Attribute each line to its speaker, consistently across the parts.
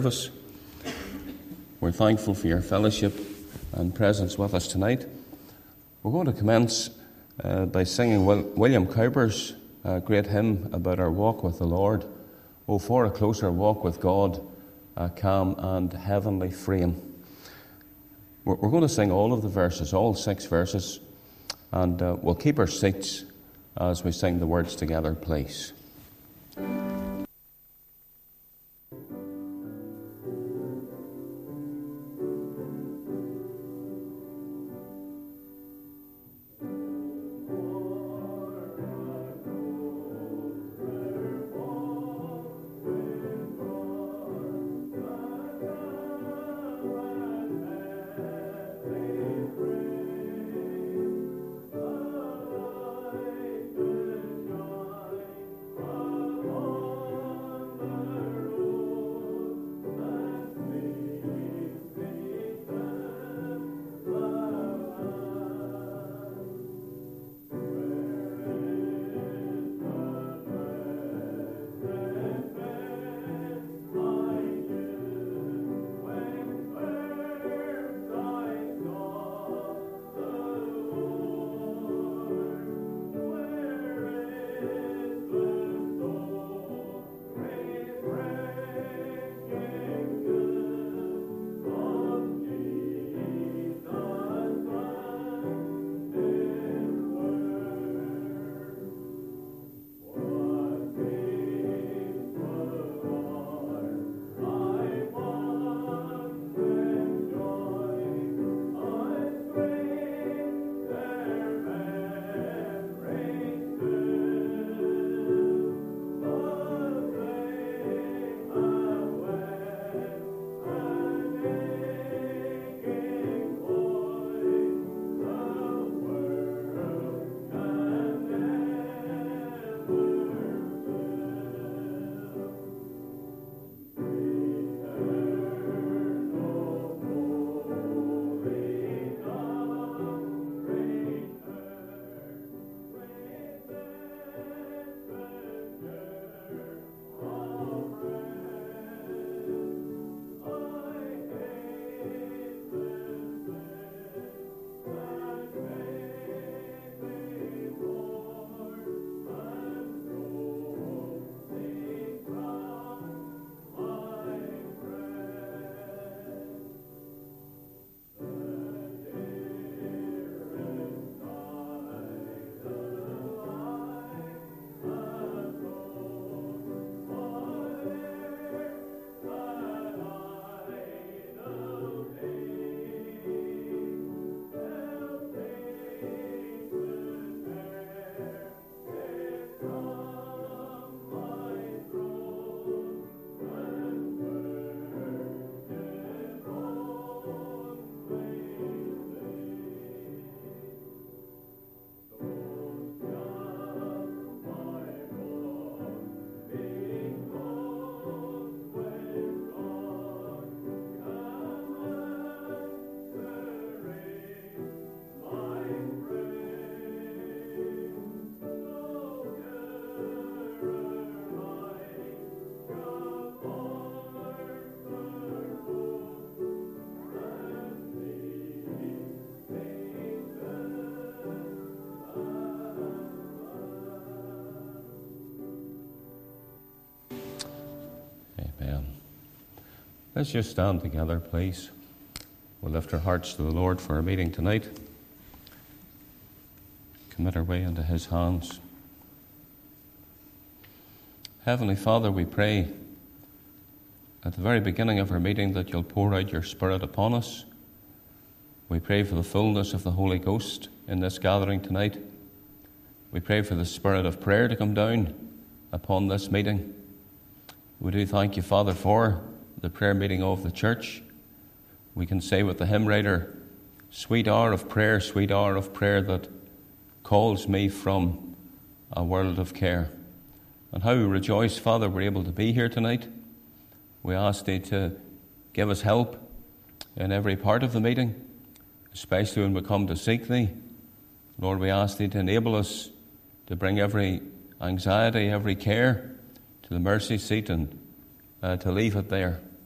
Speaker 1: Service. We're thankful for your fellowship and presence with us tonight. We're going to commence by singing William Cowper's great hymn about our walk with the Lord. Oh, for a closer walk with God, a calm and heavenly frame. We're going to sing all of the verses, all 6 verses, and we'll keep our seats as we sing the words together, please. Let's just stand together, please. We'll lift our hearts to the Lord for our meeting tonight. Commit our way into His hands. Heavenly Father, we pray at the very beginning of our meeting that You'll pour out Your Spirit upon us. We pray for the fullness of the Holy Ghost in this gathering tonight. We pray for the Spirit of prayer to come down upon this meeting. We do thank You, Father, for the prayer meeting of the church. We can say with the hymn writer, sweet hour of prayer that calls me from a world of care. And how we rejoice, Father, we're able to be here tonight. We ask Thee to give us help in every part of the meeting, especially when we come to seek Thee. Lord, we ask Thee to enable us to bring every anxiety, every care to the mercy seat and to leave it there.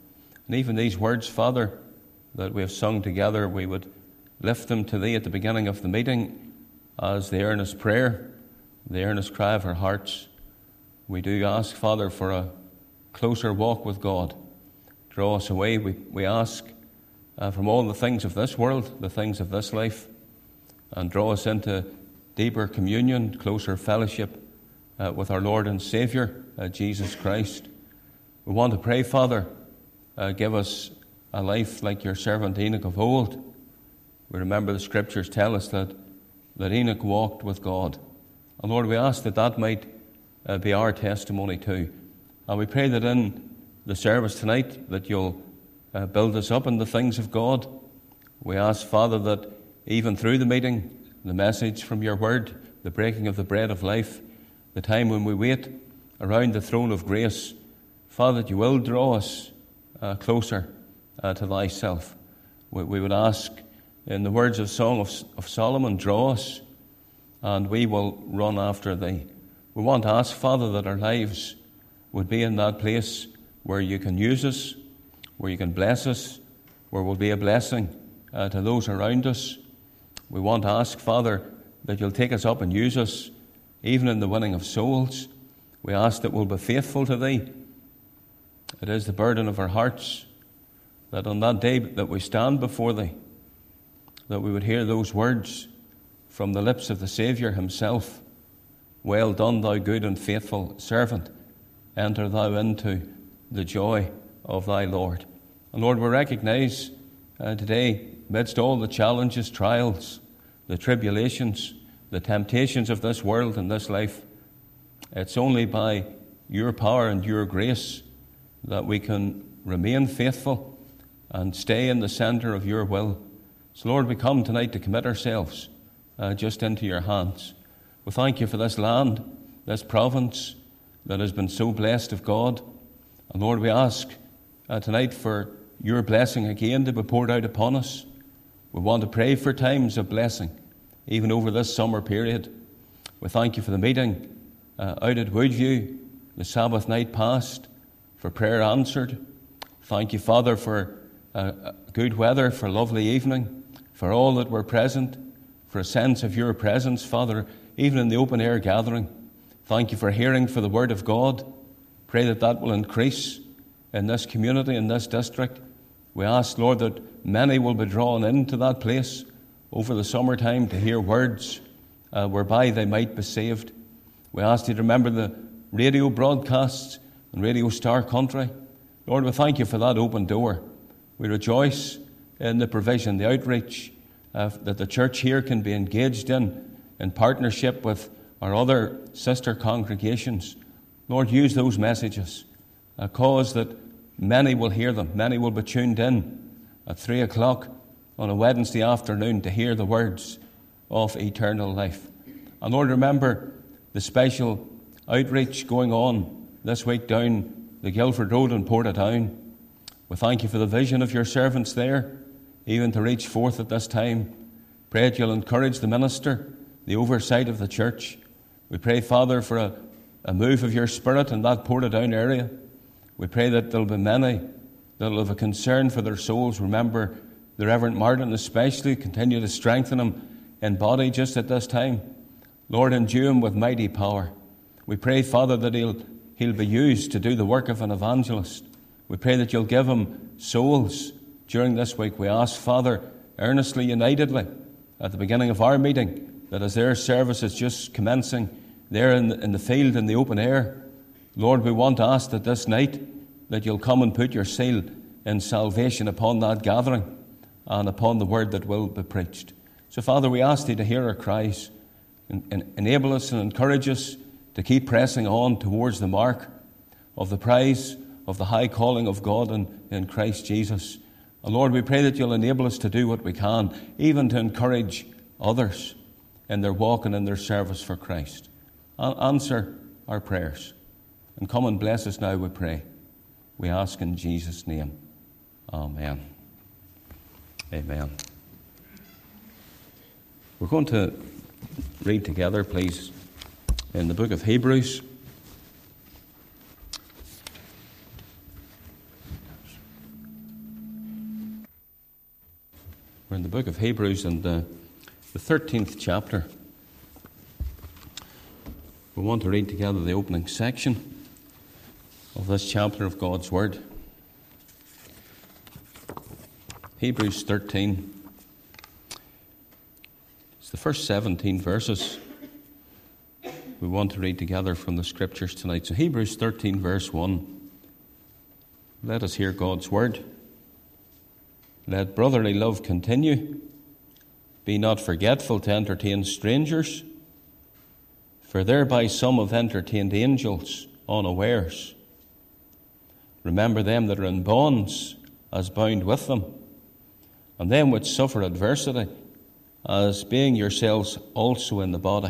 Speaker 1: And even these words, Father, that we have sung together, we would lift them to Thee at the beginning of the meeting as the earnest prayer, the earnest cry of our hearts. We do ask, Father, for a closer walk with God. Draw us away, we ask, from all the things of this world, the things of this life, and draw us into deeper communion, closer fellowship with our Lord and Saviour, Jesus Christ. We want to pray, Father, give us a life like your servant Enoch of old. We remember the Scriptures tell us that Enoch walked with God. And Lord, we ask that that might be our testimony too. And we pray that in the service tonight that you'll build us up in the things of God. We ask, Father, that even through the meeting, the message from your word, the breaking of the bread of life, the time when we wait around the throne of grace, Father, that you will draw us closer to thyself. We would ask, in the words of Song of Solomon, draw us, and we will run after thee. We want to ask, Father, that our lives would be in that place where you can use us, where you can bless us, where we'll be a blessing to those around us. We want to ask, Father, that you'll take us up and use us, even in the winning of souls. We ask that we'll be faithful to thee. It is the burden of our hearts that on that day that we stand before thee, that we would hear those words from the lips of the Saviour himself. Well done, thou good and faithful servant. Enter thou into the joy of thy Lord. And Lord, we recognize today, amidst all the challenges, trials, the tribulations, the temptations of this world and this life, it's only by your power and your grace that we can remain faithful and stay in the centre of your will. So Lord, we come tonight to commit ourselves just into your hands. We thank you for this land, this province that has been so blessed of God. And Lord, we ask tonight for your blessing again to be poured out upon us. We want to pray for times of blessing, even over this summer period. We thank you for the meeting out at Woodview, the Sabbath night past, for prayer answered. Thank you, Father, for good weather, for lovely evening, for all that were present, for a sense of your presence, Father, even in the open air gathering. Thank you for hearing for the word of God. Pray that that will increase in this community, in this district. We ask, Lord, that many will be drawn into that place over the summertime to hear words whereby they might be saved. We ask you to remember the radio broadcasts and Radio Star Country. Lord, we thank you for that open door. We rejoice in the provision, the outreach that the church here can be engaged in partnership with our other sister congregations. Lord, use those messages. Cause that many will hear them. Many will be tuned in at 3 o'clock on a Wednesday afternoon to hear the words of eternal life. And Lord, remember the special outreach going on this week down the Guildford Road in Portadown. We thank you for the vision of your servants there, even to reach forth at this time. Pray that you'll encourage the minister, the oversight of the church. We pray, Father, for a move of your Spirit in that Portadown area. We pray that there'll be many that will have a concern for their souls. Remember the Reverend Martin especially. Continue to strengthen him in body just at this time. Lord, endue him with mighty power. We pray, Father, that he'll be used to do the work of an evangelist. We pray that you'll give him souls during this week. We ask, Father, earnestly, unitedly, at the beginning of our meeting, that as their service is just commencing there in the field, in the open air, Lord, we want to ask that this night that you'll come and put your seal in salvation upon that gathering and upon the word that will be preached. So, Father, we ask thee to hear our cries and enable us and encourage us to keep pressing on towards the mark of the prize of the high calling of God in Christ Jesus. And Lord, we pray that you'll enable us to do what we can, even to encourage others in their walk and in their service for Christ. Answer our prayers. And come and bless us now, we pray. We ask in Jesus' name. Amen. Amen. We're going to read together, please, in the book of Hebrews. We're in the book of Hebrews and the 13th chapter. We want to read together the opening section of this chapter of God's Word. Hebrews 13. It's the first 17 verses we want to read together from the Scriptures tonight. So Hebrews 13 verse 1. Let us hear God's Word. Let brotherly love continue. Be not forgetful to entertain strangers, for thereby some have entertained angels unawares. Remember them that are in bonds, as bound with them, and them which suffer adversity, as being yourselves also in the body.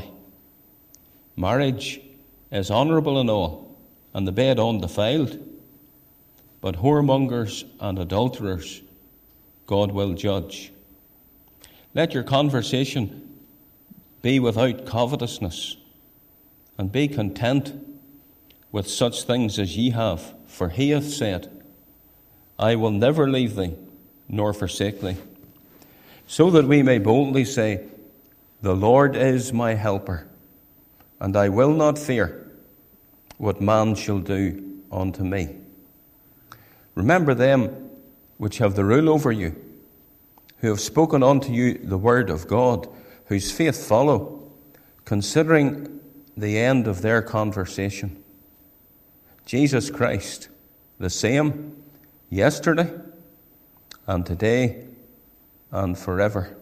Speaker 1: Marriage is honourable in all, and the bed undefiled, but whoremongers and adulterers God will judge. Let your conversation be without covetousness, and be content with such things as ye have, for he hath said, I will never leave thee, nor forsake thee. So that we may boldly say, the Lord is my helper, and I will not fear what man shall do unto me. Remember them which have the rule over you, who have spoken unto you the word of God, whose faith follow, considering the end of their conversation. Jesus Christ, the same yesterday and today and forever.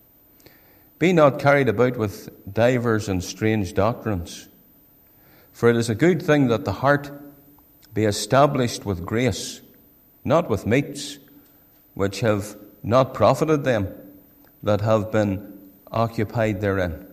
Speaker 1: Be not carried about with divers and strange doctrines, for it is a good thing that the heart be established with grace, not with meats, which have not profited them that have been occupied therein.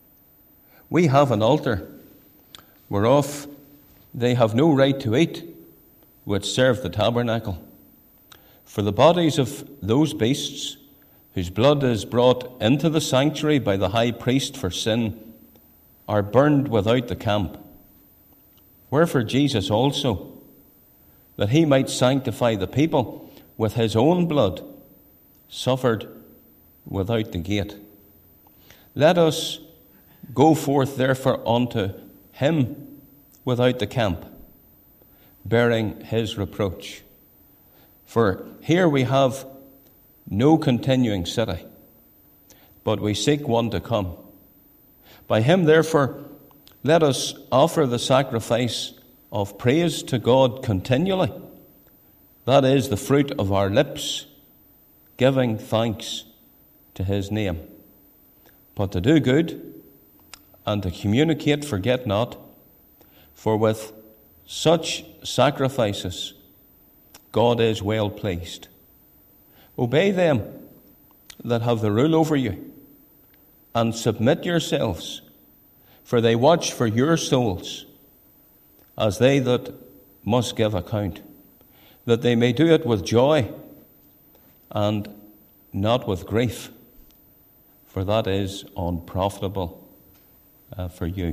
Speaker 1: We have an altar whereof they have no right to eat, which serve the tabernacle. For the bodies of those beasts, whose blood is brought into the sanctuary by the high priest for sin, are burned without the camp. Wherefore Jesus also, that he might sanctify the people with his own blood, suffered without the gate. Let us go forth therefore unto him without the camp, bearing his reproach. For here we have no continuing city, but we seek one to come. By him therefore let us offer the sacrifice of praise to God continually. That is the fruit of our lips, giving thanks to his name. But to do good and to communicate forget not, for with such sacrifices God is well pleased. Obey them that have the rule over you, and submit yourselves, for they watch for your souls, as they that must give account, that they may do it with joy and not with grief, for that is unprofitable for you.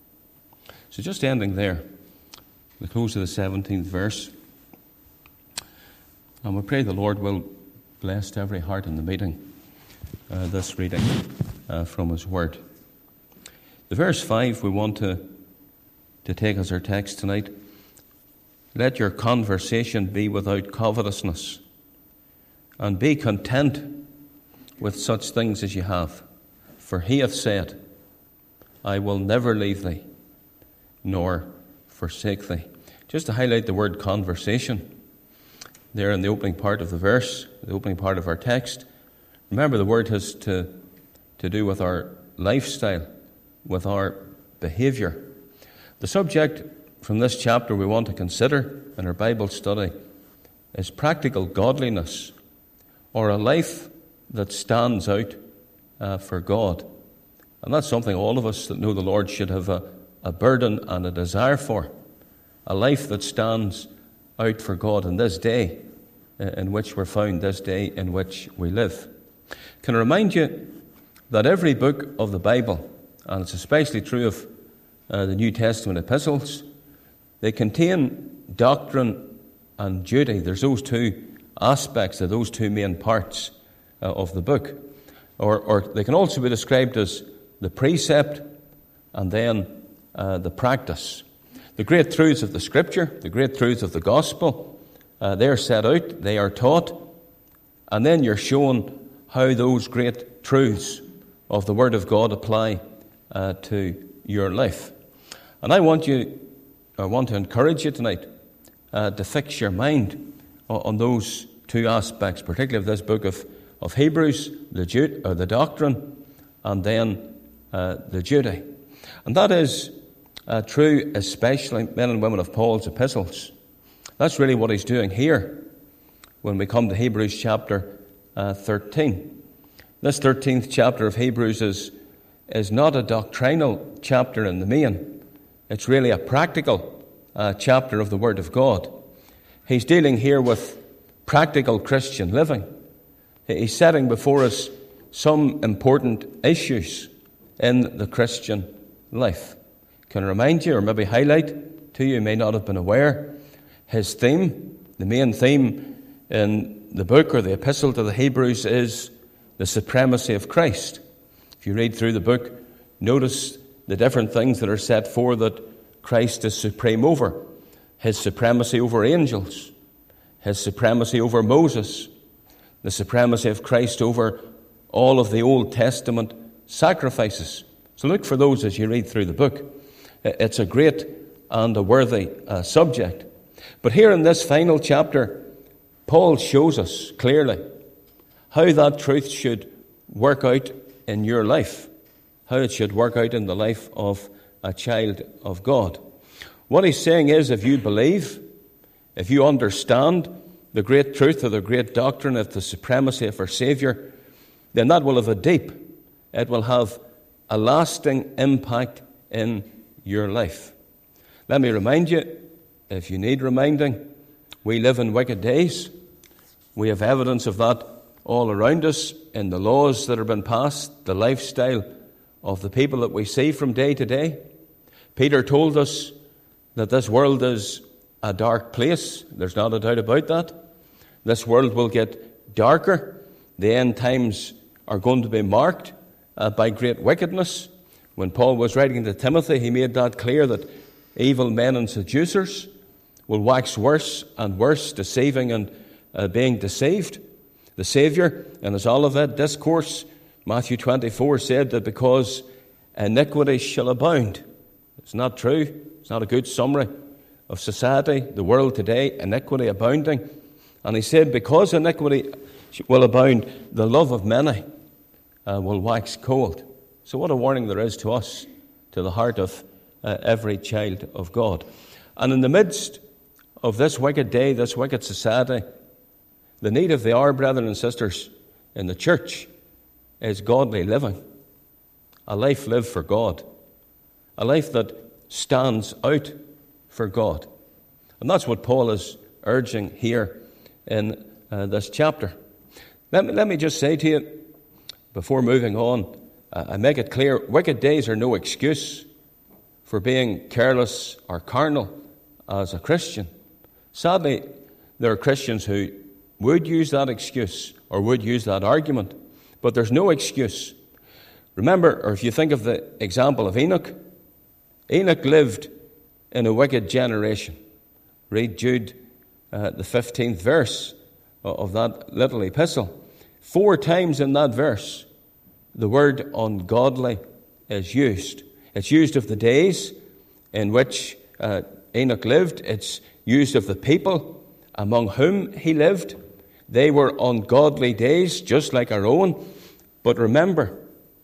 Speaker 1: So just ending there, the close of the 17th verse. And we pray the Lord will bless every heart in the meeting this reading from his word. The verse 5 we want to take as our text tonight. Let your conversation be without covetousness, and be content with such things as you have. For he hath said, I will never leave thee, nor forsake thee. Just to highlight the word conversation, there in the opening part of the verse, the opening part of our text. Remember, the word has to do with our lifestyle, with our behaviour. The subject from this chapter we want to consider in our Bible study is practical godliness, or a life that stands out for God. And that's something all of us that know the Lord should have a burden and a desire for. A life that stands out for God in this day in which we're found, this day in which we live. Can I remind you that every book of the Bible, and it's especially true of the New Testament epistles, they contain doctrine and duty. There's those two aspects, those two main parts of the book. Or they can also be described as the precept and then the practice. The great truths of the Scripture, the great truths of the gospel, they are set out, they are taught, and then you're shown how those great truths of the Word of God apply to your life. And I want to encourage you tonight to fix your mind on those two aspects, particularly of this book of Hebrews, the doctrine, and then the duty. And that is true especially men and women of Paul's epistles. That's really what he's doing here when we come to Hebrews chapter 13. This 13th chapter of Hebrews is not a doctrinal chapter in the main. It's really a practical chapter of the Word of God. He's dealing here with practical Christian living. He's setting before us some important issues in the Christian life. Can I remind you, or maybe highlight to you, may not have been aware, his theme, the main theme in the book or the epistle to the Hebrews is the supremacy of Christ. If you read through the book, notice the different things that are set forth that Christ is supreme over. His supremacy over angels, his supremacy over Moses, the supremacy of Christ over all of the Old Testament sacrifices. So look for those as you read through the book. It's a great and a worthy subject. But here in this final chapter, Paul shows us clearly how that truth should work out in your life, how it should work out in the life of a child of God. What he's saying is, if you believe, if you understand the great truth of the great doctrine of the supremacy of our Saviour, then that will have it will have a lasting impact in your life. Let me remind you, if you need reminding, we live in wicked days. We have evidence of that all around us in the laws that have been passed, the lifestyle of the people that we see from day to day. Peter told us that this world is a dark place. There's not a doubt about that. This world will get darker. The end times are going to be marked by great wickedness. When Paul was writing to Timothy, he made that clear that evil men and seducers will wax worse and worse, deceiving and being deceived. The Saviour, in his Olivet Discourse, Matthew 24, said that because iniquity shall abound. It's not true. It's not a good summary of society, the world today, iniquity abounding. And he said, because iniquity will abound, the love of many will wax cold. So what a warning there is to us, to the heart of every child of God. And in the midst of this wicked day, this wicked society, the need of the hour, brethren and sisters, in the church is godly living. A life lived for God. A life that stands out for God. And that's what Paul is urging here in this chapter. Let me just say to you, before moving on, I make it clear, wicked days are no excuse for being careless or carnal as a Christian. Sadly, there are Christians who would use that excuse or would use that argument, but there's no excuse. Remember, or if you think of the example of Enoch, Enoch lived in a wicked generation. Read Jude, the 15th verse of that little epistle. 4 times in that verse, the word ungodly is used. It's used of the days in which Enoch lived. It's used of the people among whom he lived. They were ungodly days, just like our own. But remember,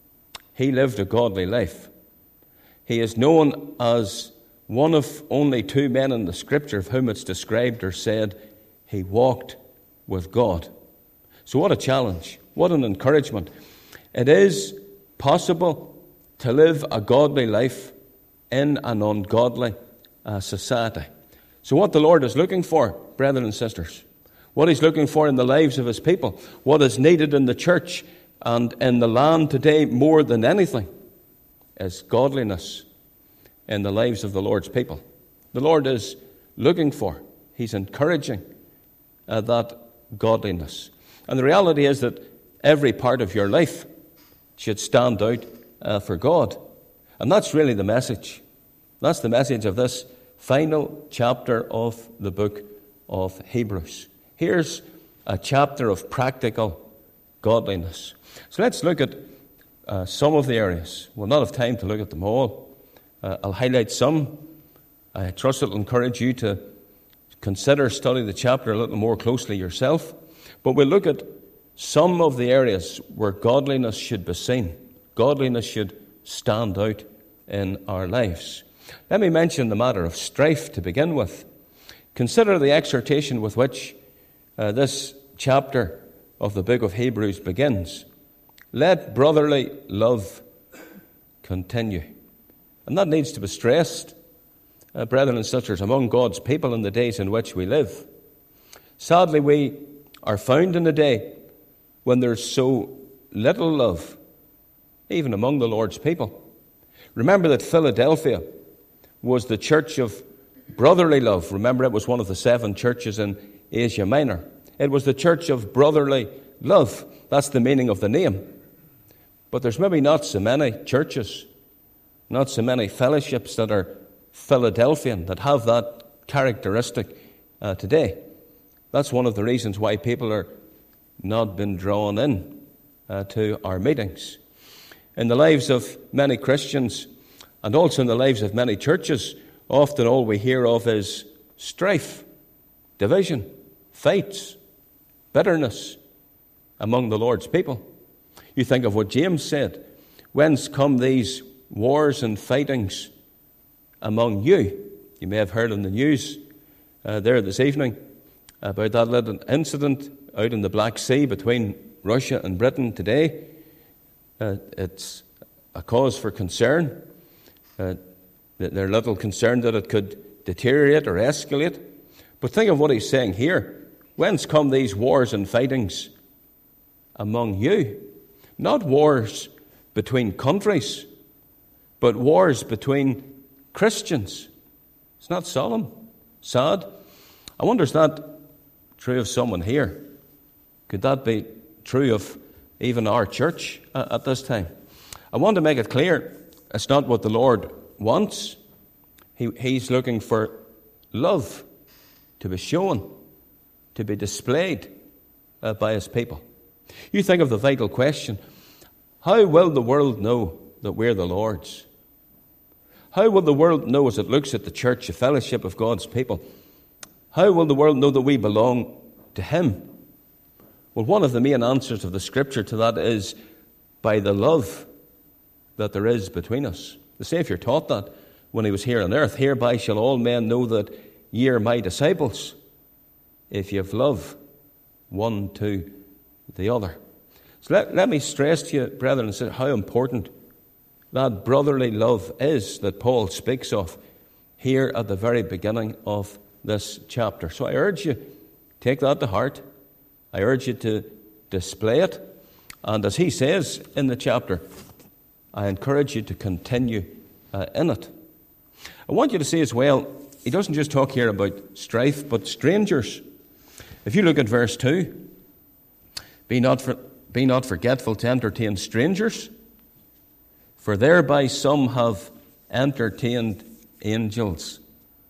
Speaker 1: he lived a godly life. He is known as one of only 2 men in the Scripture of whom it's described or said he walked with God. So what a challenge, what an encouragement. It is possible to live a godly life in an ungodly society. So what the Lord is looking for, brethren and sisters, what he's looking for in the lives of his people, what is needed in the church and in the land today more than anything, is godliness in the lives of the Lord's people. The Lord is looking for, he's encouraging that godliness. And the reality is that every part of your life should stand out for God. And that's really the message. That's the message of this final chapter of the book of Hebrews. Here's a chapter of practical godliness. So let's look at some of the areas. We'll not have time to look at them all. I'll highlight some. I trust it will encourage you to study the chapter a little more closely yourself. But we'll look at some of the areas where godliness should be seen. Godliness should stand out in our lives. Let me mention the matter of strife to begin with. Consider the exhortation with which this chapter of the book of Hebrews begins. Let brotherly love continue. And that needs to be stressed, brethren and sisters, among God's people in the days in which we live. Sadly, we are found in a day when there's so little love, even among the Lord's people. Remember that Philadelphia was the church of brotherly love. Remember, it was one of the 7 churches in Asia Minor. It was the church of brotherly love. That's the meaning of the name. But there's maybe not so many churches, not so many fellowships that are Philadelphian, that have that characteristic today. That's one of the reasons why people are not been drawn in to our meetings. In the lives of many Christians, and also in the lives of many churches, often all we hear of is strife, division, fights, bitterness among the Lord's people. You think of what James said, whence come these wars and fightings among you? You may have heard in the news there this evening about that little incident out in the Black Sea between Russia and Britain today. It's a cause for concern. They're little concerned that it could deteriorate or escalate. But think of what he's saying here. Whence come these wars and fightings among you? Not wars between countries, but wars between Christians. It's not solemn, sad. I wonder, is that true of someone here? Could that be true of even our church at this time? I want to make it clear, it's not what the Lord wants. He's looking for love to be shown, to be displayed by his people. You think of the vital question, how will the world know that we're the Lord's? How will the world know as it looks at the church, a fellowship of God's people? How will the world know that we belong to him? Well, one of the main answers of the Scripture to that is by the love that there is between us. The Saviour taught that when he was here on earth. Hereby shall all men know that ye are my disciples, if ye have love one to the other. So let me stress to you, brethren and sisters, how important that brotherly love is that Paul speaks of here at the very beginning of this chapter. So I urge you, take that to heart. I urge you to display it. And as he says in the chapter, I encourage you to continue in it. I want you to see as well, he doesn't just talk here about strife, but strangers. If you look at verse 2, be not forgetful to entertain strangers, for thereby some have entertained angels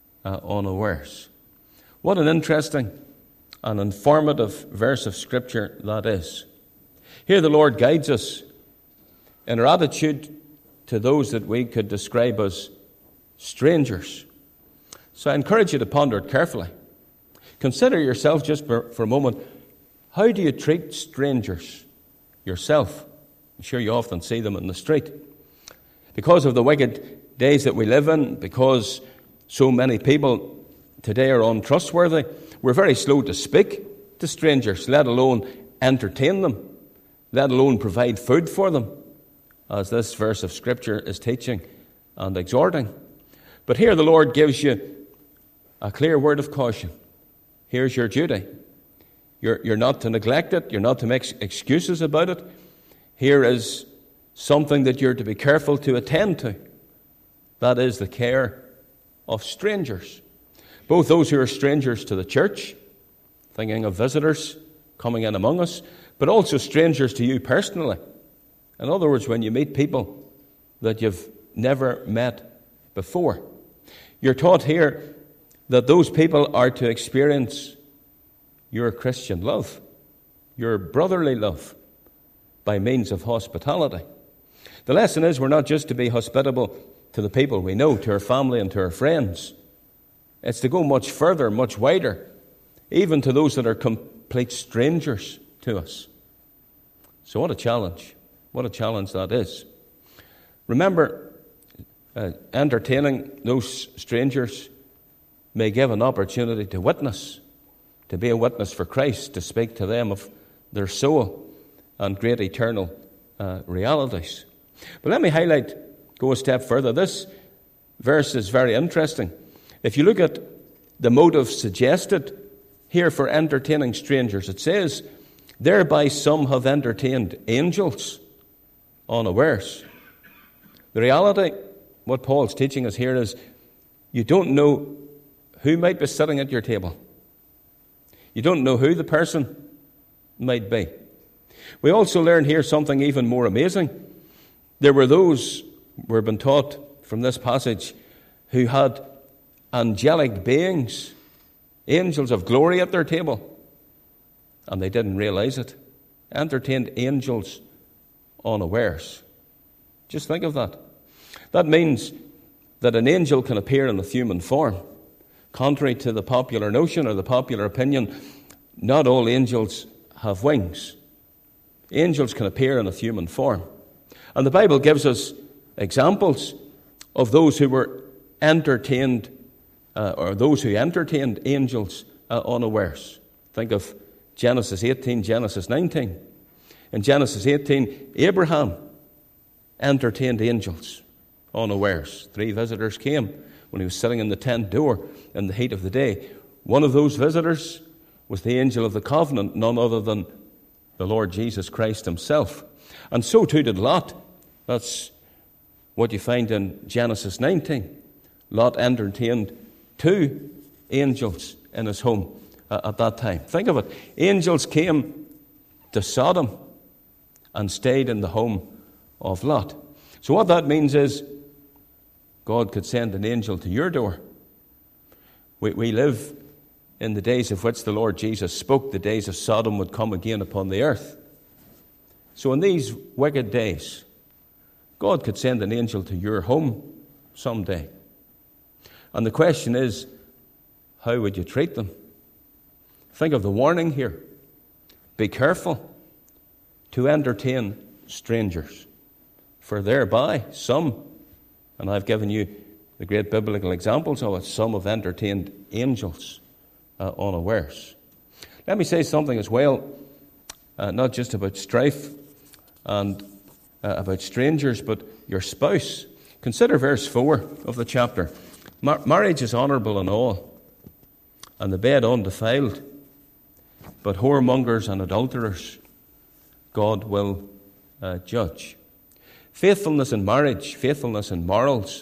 Speaker 1: unawares. What an interesting and informative verse of Scripture that is. Here the Lord guides us in our attitude to those that we could describe as strangers. So I encourage you to ponder it carefully. Consider yourself just for a moment. How do you treat strangers yourself? I'm sure you often see them in the street. Because of the wicked days that we live in, because so many people today are untrustworthy, we're very slow to speak to strangers, let alone entertain them, let alone provide food for them, as this verse of Scripture is teaching and exhorting. But here the Lord gives you a clear word of caution. Here's your duty. You're not to neglect it. You're not to make excuses about it. Here is something that you're to be careful to attend to. That is the care of strangers. Both those who are strangers to the church, thinking of visitors coming in among us, but also strangers to you personally. In other words, when you meet people that you've never met before. You're taught here that those people are to experience your Christian love, your brotherly love, by means of hospitality. The lesson is we're not just to be hospitable to the people we know, to our family and to our friends. It's to go much further, much wider, even to those that are complete strangers to us. So what a challenge. What a challenge that is. Remember, entertaining those strangers may give an opportunity to witness, to be a witness for Christ, to speak to them of their soul and great eternal realities. But let me go a step further. This verse is very interesting. If you look at the motive suggested here for entertaining strangers, it says, thereby some have entertained angels unawares. The reality, what Paul's teaching us here is, you don't know who might be sitting at your table. You don't know who the person might be. We also learn here something even more amazing. There were those, we've been taught from this passage, who had angelic beings, angels of glory at their table, and they didn't realize it. Entertained angels unawares. Just think of that. That means that an angel can appear in a human form. Contrary to the popular notion or the popular opinion, not all angels have wings. Angels can appear in a human form. And the Bible gives us examples of those who were entertained, or those who entertained angels unawares. Think of Genesis 18, Genesis 19. In Genesis 18, Abraham entertained angels unawares. 3 visitors came when he was sitting in the tent door in the heat of the day. One of those visitors was the angel of the covenant, none other than the Lord Jesus Christ himself. And so too did Lot. That's what you find in Genesis 19. Lot entertained 2 angels in his home at that time. Think of it. Angels came to Sodom and stayed in the home of Lot. So what that means is God could send an angel to your door. We live in the days of which the Lord Jesus spoke. The days of Sodom would come again upon the earth. So in these wicked days, God could send an angel to your home someday. And the question is, how would you treat them? Think of the warning here. Be careful to entertain strangers, for thereby some, and I've given you the great biblical examples of it, some have entertained angels unawares. Let me say something as well, not just about strife and about strangers, but your spouse. Consider verse 4 of the chapter. Marriage is honourable in all, and the bed undefiled, but whoremongers and adulterers God will judge. Faithfulness in marriage, faithfulness in morals,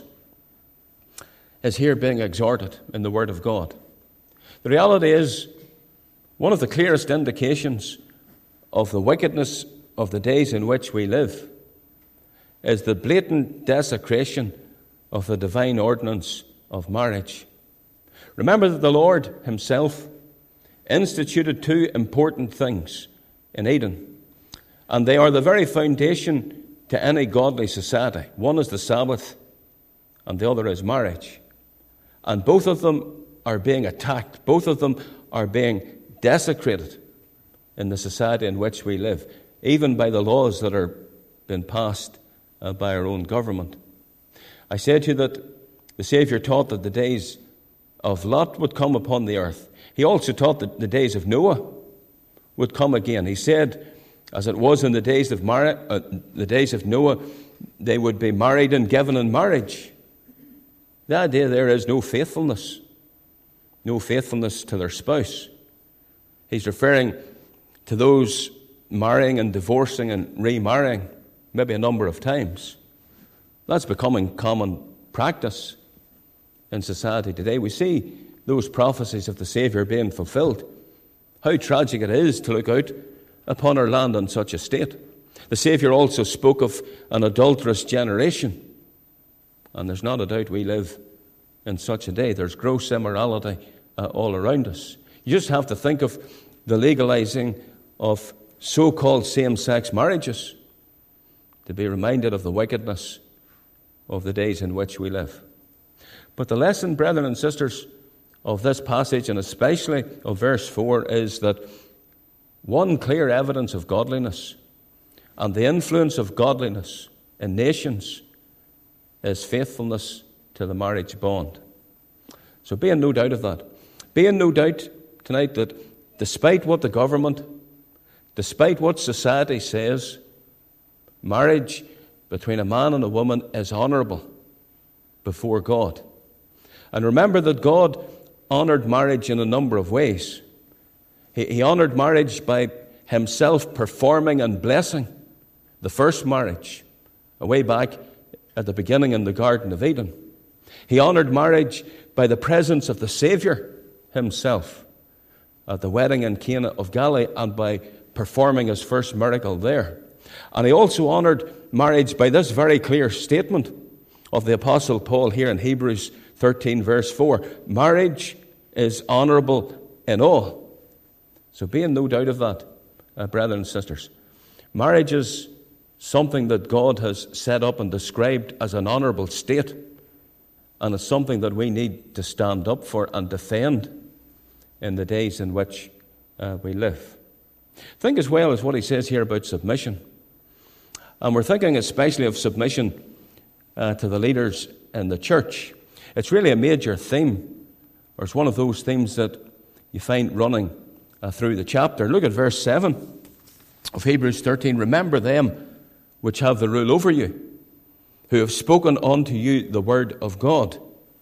Speaker 1: is here being exhorted in the Word of God. The reality is, one of the clearest indications of the wickedness of the days in which we live is the blatant desecration of the divine ordinance of marriage. Remember that the Lord himself instituted 2 important things in Eden, and they are the very foundation to any godly society. One is the Sabbath, and the other is marriage. And both of them are being attacked. Both of them are being desecrated in the society in which we live, even by the laws that are being passed by our own government. I said to you that the Saviour taught that the days of Lot would come upon the earth. He also taught that the days of Noah would come again. He said, as it was in the days of Noah, they would be married and given in marriage. The idea there is no faithfulness to their spouse. He's referring to those marrying and divorcing and remarrying maybe a number of times. That's becoming common practice in society today. We see those prophecies of the Saviour being fulfilled. how tragic it is to look out upon our land in such a state. The Saviour also spoke of an adulterous generation. And there's not a doubt we live in such a day. There's gross immorality all around us. You just have to think of the legalizing of so-called same-sex marriages to be reminded of the wickedness of the days in which we live. But the lesson, brethren and sisters, of this passage, and especially of verse 4, is that one clear evidence of godliness and the influence of godliness in nations is faithfulness to the marriage bond. So be in no doubt of that. Be in no doubt tonight that despite what the government, despite what society says, marriage between a man and a woman is honourable before God. And remember that God honoured marriage in a number of ways. He honoured marriage by himself performing and blessing the first marriage, way back at the beginning in the Garden of Eden. He honoured marriage by the presence of the Saviour himself at the wedding in Cana of Galilee and by performing his first miracle there. And he also honoured marriage by this very clear statement of the Apostle Paul here in Hebrews 13 verse 4. Marriage is honourable in all. So be in no doubt of that, brethren and sisters. Marriage is something that God has set up and described as an honourable state, and it's something that we need to stand up for and defend in the days in which we live. Think as well as what he says here about submission. And we're thinking especially of submission to the leaders in the church. It's really a major theme, or it's one of those themes that you find running through the chapter. Look at verse 7 of Hebrews 13. Remember them which have the rule over you, who have spoken unto you the word of God,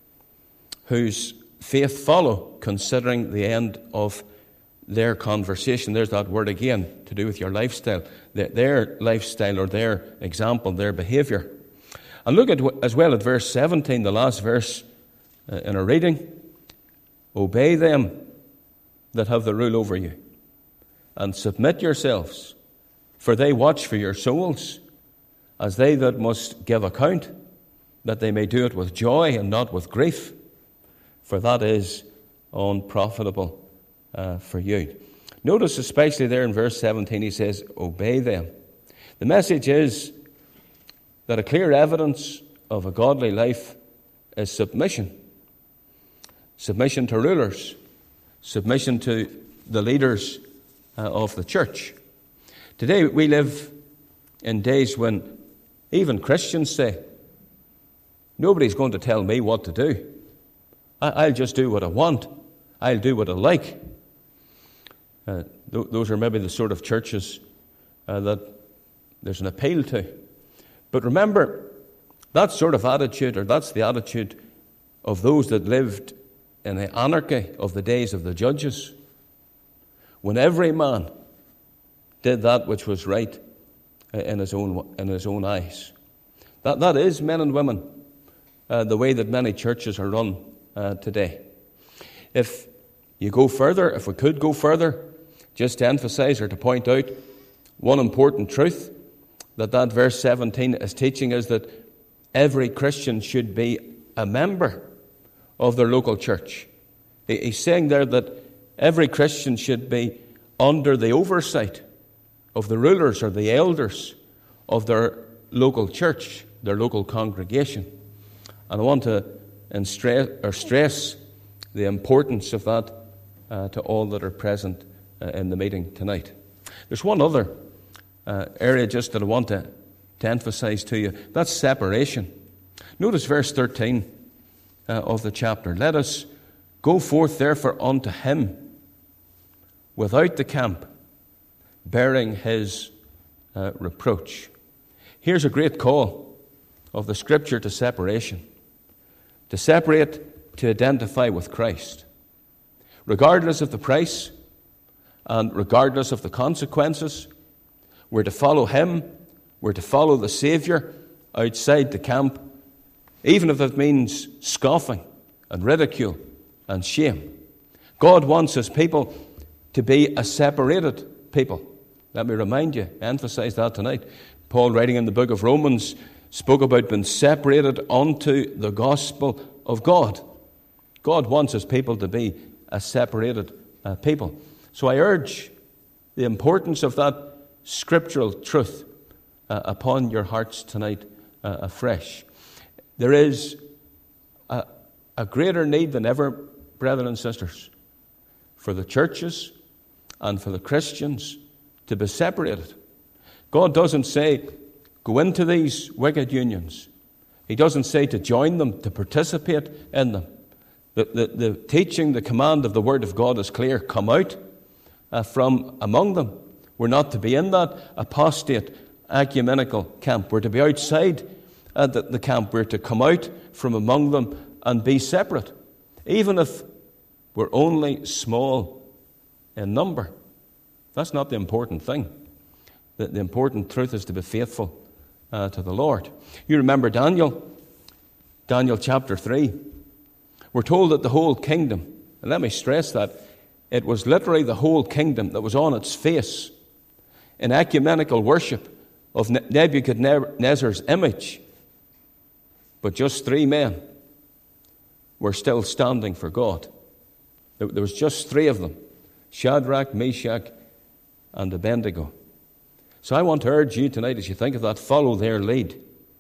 Speaker 1: whose faith follow, considering the end of their conversation. There's that word again, to do with your lifestyle, their lifestyle or their example, their behaviour. And look at as well at verse 17, the last verse in our reading. Obey them that have the rule over you, and submit yourselves, for they watch for your souls, as they that must give account, that they may do it with joy and not with grief, for that is unprofitable for you. Notice especially there in verse 17, he says, obey them. The message is that a clear evidence of a godly life is submission. Submission to rulers. Submission to the leaders of the church. Today we live in days when even Christians say, nobody's going to tell me what to do. I'll just do what I want. I'll do what I like. Those are maybe the sort of churches that there's an appeal to. But remember, that sort of attitude, or that's the attitude of those that lived in the anarchy of the days of the judges, when every man did that which was right in his own eyes. That is, men and women, the way that many churches are run today. If you go further, if we could go further, just to emphasize or to point out one important truth that verse 17 is teaching, is that every Christian should be a member of their local church. He's saying there that every Christian should be under the oversight of the rulers or the elders of their local church, their local congregation. And I want to stress the importance of that to all that are present in the meeting tonight. There's one other area just that I want to emphasize to you. That's separation. Notice verse 13 of the chapter. Let us go forth therefore unto him without the camp, bearing his reproach. Here's a great call of the Scripture to separation. To separate, to identify with Christ. Regardless of the price and regardless of the consequences, we're to follow him, we're to follow the Saviour outside the camp, even if it means scoffing and ridicule and shame. God wants his people to be a separated people. Let me remind you, emphasize that tonight. Paul, writing in the book of Romans, spoke about being separated unto the gospel of God. God wants his people to be a separated people. So I urge the importance of that scriptural truth upon your hearts tonight afresh. There is a greater need than ever, brethren and sisters, for the churches and for the Christians to be separated. God doesn't say, go into these wicked unions. He doesn't say to join them, to participate in them. The teaching, the command of the Word of God is clear. Come out from among them. We're not to be in that apostate ecumenical camp. We're to be outside the camp. We're to come out from among them and be separate, even if we're only small in number. That's not the important thing. The important truth is to be faithful to the Lord. You remember Daniel chapter 3. We're told that the whole kingdom, and let me stress that, it was literally the whole kingdom that was on its face in ecumenical worship of Nebuchadnezzar's image. But just 3 men were still standing for God. There was just 3 of them, Shadrach, Meshach, and Abednego. So I want to urge you tonight, as you think of that, follow their lead.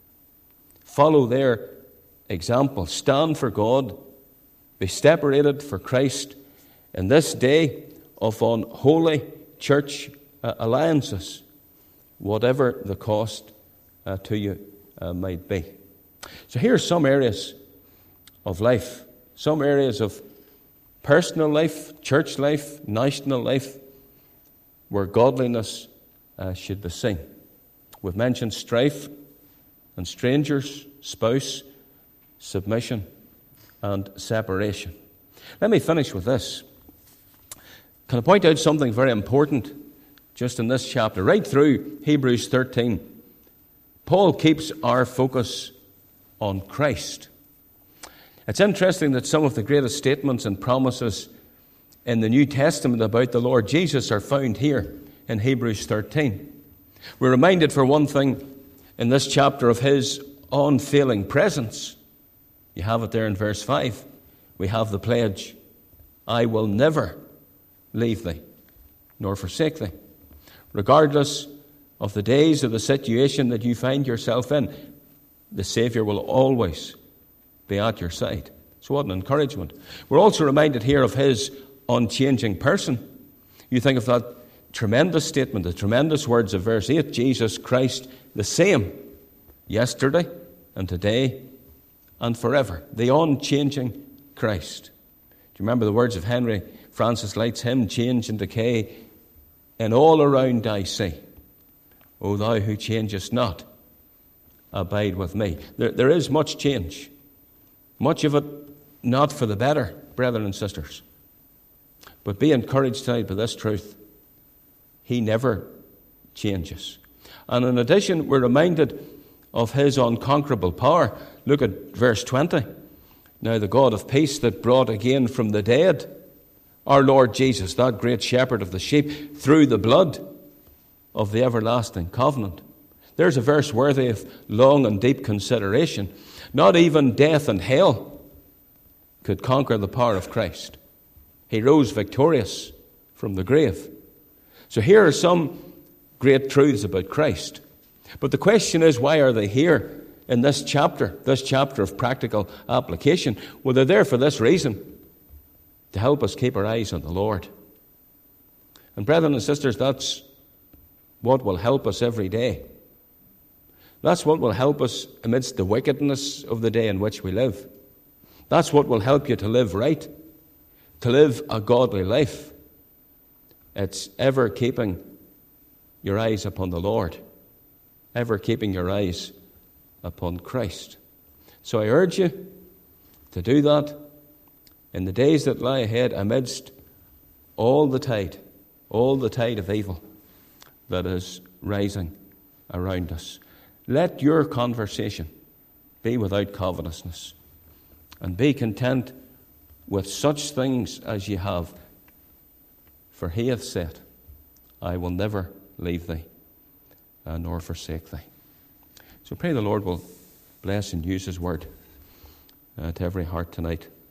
Speaker 1: Follow their example. Stand for God. Be separated for Christ in this day of unholy church alliances, whatever the cost to you might be. So here are some areas of life, some areas of personal life, church life, national life, where godliness should be seen. We've mentioned strife and strangers, spouse, submission, and separation. Let me finish with this. Can I point out something very important just in this chapter? Right through Hebrews 13, Paul keeps our focus on Christ. It's interesting that some of the greatest statements and promises in the New Testament about the Lord Jesus are found here in Hebrews 13. We're reminded, for one thing, in this chapter of his unfailing presence. You have it there in verse 5. We have the pledge, I will never leave thee, nor forsake thee. Regardless of the days or the situation that you find yourself in, the Saviour will always be at your side. So what an encouragement. We're also reminded here of his unchanging person. You think of that tremendous statement, the tremendous words of verse 8, Jesus Christ the same, yesterday and today and forever. The unchanging Christ. Do you remember the words of Henry Francis Light's hymn, Change and Decay, and all around I see, O thou who changest not, abide with me. There is much change. Much of it not for the better, brethren and sisters. But be encouraged tonight by this truth. He never changes. And in addition, we're reminded of his unconquerable power. Look at verse 20. Now the God of peace that brought again from the dead our Lord Jesus, that great shepherd of the sheep, through the blood of the everlasting covenant. There's a verse worthy of long and deep consideration. Not even death and hell could conquer the power of Christ. He rose victorious from the grave. So here are some great truths about Christ. But the question is, why are they here in this chapter of practical application? Well, they're there for this reason, to help us keep our eyes on the Lord. And brethren and sisters, that's what will help us every day. That's what will help us amidst the wickedness of the day in which we live. That's what will help you to live right, to live a godly life. It's ever keeping your eyes upon the Lord, ever keeping your eyes upon Christ. So I urge you to do that in the days that lie ahead, amidst all the tide of evil that is rising around us. Let your conversation be without covetousness, and be content with such things as you have. For he hath said, I will never leave thee, nor forsake thee. So pray the Lord will bless and use his word to every heart tonight.